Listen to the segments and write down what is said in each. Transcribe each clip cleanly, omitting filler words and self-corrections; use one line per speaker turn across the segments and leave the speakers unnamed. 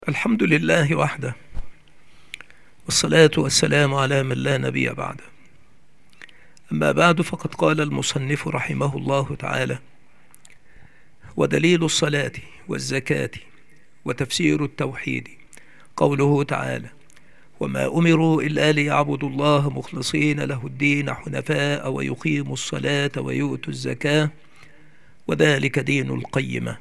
الحمد لله وحده، والصلاة والسلام على من لا نبي بعده. أما بعد، فقد قال المصنف رحمه الله تعالى: ودليل الصلاة والزكاة وتفسير التوحيد قوله تعالى: وما أمروا إلا ليعبدوا الله مخلصين له الدين حنفاء ويقيموا الصلاة ويؤتوا الزكاة وذلك دين القيمة.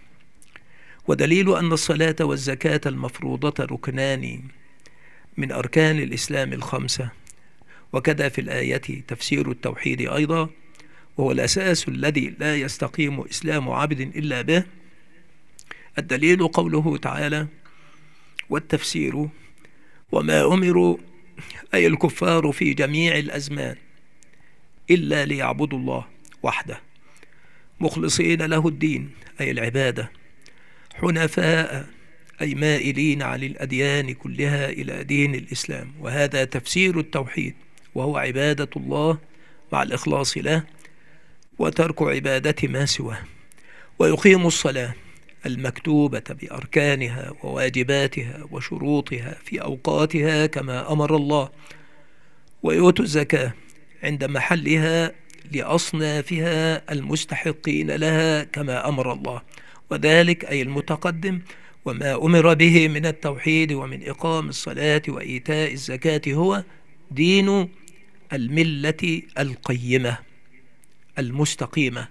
ودليل أن الصلاة والزكاة المفروضة ركنان من أركان الإسلام الخمسة، وكذا في الآية تفسير التوحيد أيضا، وهو الأساس الذي لا يستقيم إسلام عبد إلا به. الدليل قوله تعالى: والتفسير وما أمروا أي الكفار في جميع الأزمان إلا ليعبدوا الله وحده مخلصين له الدين أي العبادة، حنفاء أي مائلين عن الأديان كلها إلى دين الإسلام، وهذا تفسير التوحيد، وهو عبادة الله مع الإخلاص له وترك عبادة ما سواه. ويقيم الصلاة المكتوبة بأركانها وواجباتها وشروطها في أوقاتها كما أمر الله، ويؤتوا الزكاة عند محلها لأصنافها المستحقين لها كما أمر الله، وذلك أي المتقدم. وما أمر به من التوحيد ومن إقام الصلاة وإيتاء الزكاة هو دين الملة القيمة المستقيمة،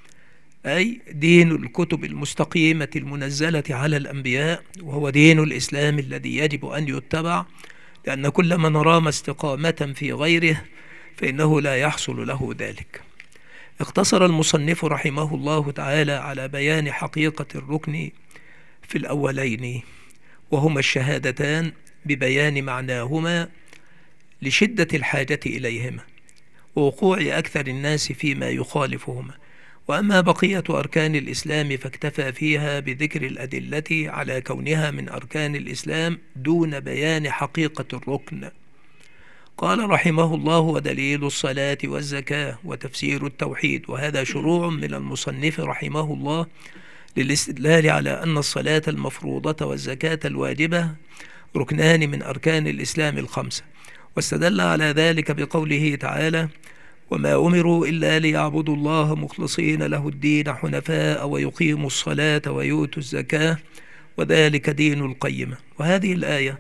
أي دين الكتب المستقيمة المنزلة على الأنبياء، وهو دين الإسلام الذي يجب أن يتبع، لأن كل من رام استقامة في غيره فإنه لا يحصل له ذلك. اقتصر المصنف رحمه الله تعالى على بيان حقيقة الركن في الأولين، وهما الشهادتان، ببيان معناهما لشدة الحاجة إليهما ووقوع أكثر الناس فيما يخالفهما. وأما بقية أركان الإسلام فاكتفى فيها بذكر الأدلة على كونها من أركان الإسلام دون بيان حقيقة الركن. قال رحمه الله: ودليل الصلاة والزكاة وتفسير التوحيد. وهذا شروع من المصنف رحمه الله للاستدلال على أن الصلاة المفروضة والزكاة الواجبة ركنان من أركان الإسلام الخمسة، واستدل على ذلك بقوله تعالى: وما أمروا إلا ليعبدوا الله مخلصين له الدين حنفاء ويقيموا الصلاة ويؤتوا الزكاة وذلك دين القيمة. وهذه الآية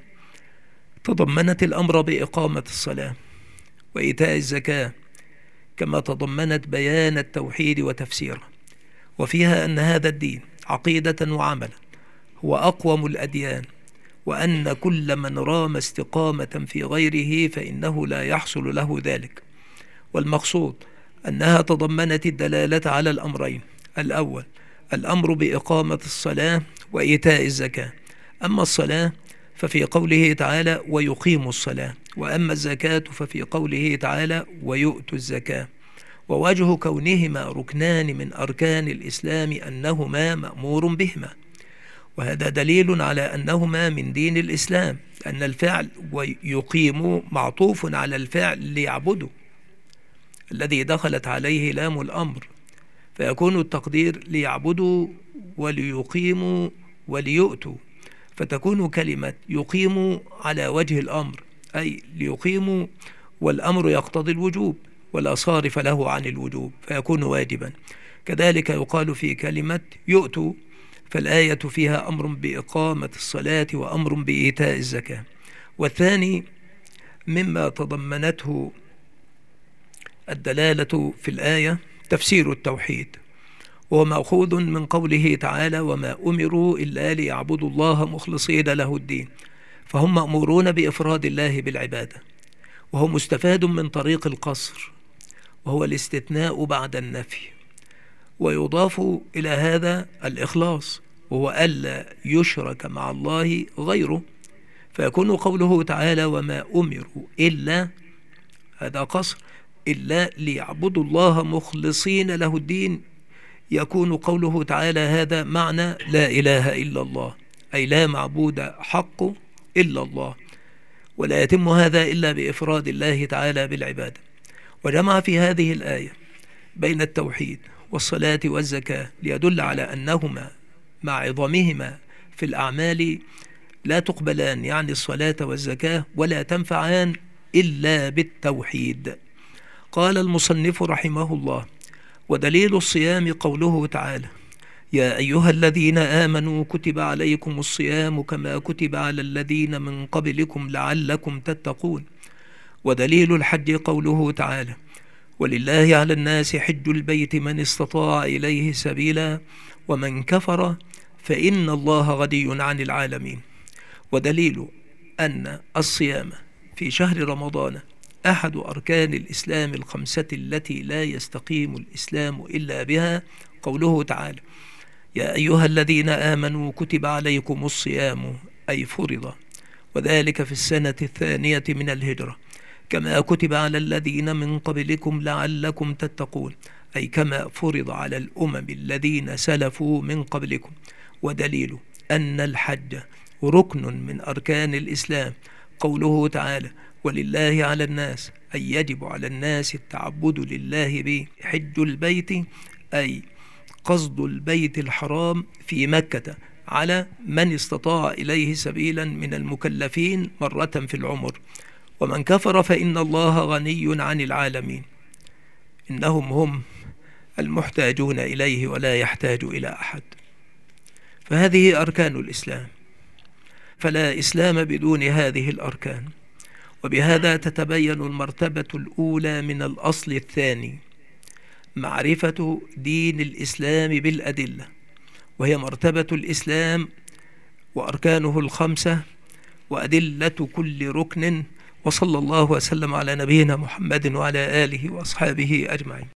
تضمنت الأمر بإقامة الصلاة وإيتاء الزكاة، كما تضمنت بيان التوحيد وتفسيره، وفيها أن هذا الدين عقيدة وعملا هو أقوم الأديان، وأن كل من رام استقامة في غيره فإنه لا يحصل له ذلك. والمقصود أنها تضمنت الدلالة على الأمرين: الأول الأمر بإقامة الصلاة وإيتاء الزكاة. أما الصلاة ففي قوله تعالى: ويقيموا الصلاة، وأما الزكاة ففي قوله تعالى: ويؤتوا الزكاة. ووجه كونهما ركنان من أركان الإسلام أنهما مأمور بهما، وهذا دليل على أنهما من دين الإسلام، أن الفعل ويقيموا معطوف على الفعل ليعبدوا الذي دخلت عليه لام الأمر، فيكون التقدير ليعبدوا وليقيموا وليؤتوا، فتكون كلمة يقيموا على وجه الأمر، أي ليقيموا، والأمر يقتضي الوجوب ولا صارف له عن الوجوب فيكون واجبا. كذلك يقال في كلمة يؤتوا، فالآية فيها أمر بإقامة الصلاة وأمر بإيتاء الزكاة. والثاني مما تضمنته الدلالة في الآية تفسير التوحيد، وهو مأخوذ من قوله تعالى: وما أمروا إلا ليعبدوا الله مخلصين له الدين، فهم مأمورون بإفراد الله بالعبادة، وهو مستفاد من طريق القصر، وهو الاستثناء بعد النفي، ويضاف إلى هذا الإخلاص، وهو ألا يشرك مع الله غيره، فيكون قوله تعالى: وما أمروا إلا، هذا قصر، إلا ليعبدوا الله مخلصين له الدين، يكون قوله تعالى هذا معنى لا إله إلا الله، أي لا معبود حق إلا الله، ولا يتم هذا إلا بإفراد الله تعالى بالعبادة. وجمع في هذه الآية بين التوحيد والصلاة والزكاة ليدل على أنهما مع عظمهما في الأعمال لا تقبلان، يعني الصلاة والزكاة، ولا تنفعان إلا بالتوحيد. قال المصنف رحمه الله: ودليل الصيام قوله تعالى: يا أيها الذين آمنوا كتب عليكم الصيام كما كتب على الذين من قبلكم لعلكم تتقون. ودليل الحج قوله تعالى: ولله على الناس حج البيت من استطاع إليه سبيلا ومن كفر فإن الله غني عن العالمين. ودليل أن الصيام في شهر رمضان أحد أركان الإسلام الخمسة التي لا يستقيم الإسلام إلا بها قوله تعالى: يا أيها الذين آمنوا كتب عليكم الصيام، أي فرض، وذلك في السنة الثانية من الهجرة، كما كتب على الذين من قبلكم لعلكم تتقون، أي كما فرض على الأمم الذين سلفوا من قبلكم. ودليل أن الحج ركن من أركان الإسلام قوله تعالى: ولله على الناس، أي يجب على الناس التعبد لله به. حج البيت أي قصد البيت الحرام في مكة على من استطاع إليه سبيلا من المكلفين مرة في العمر. ومن كفر فإن الله غني عن العالمين، إنهم هم المحتاجون إليه ولا يحتاج إلى أحد. فهذه أركان الإسلام، فلا إسلام بدون هذه الأركان. وبهذا تتبين المرتبة الأولى من الأصل الثاني، معرفة دين الإسلام بالأدلة، وهي مرتبة الإسلام وأركانه الخمسة وأدلة كل ركن. وصلى الله وسلم على نبينا محمد وعلى آله وأصحابه أجمعين.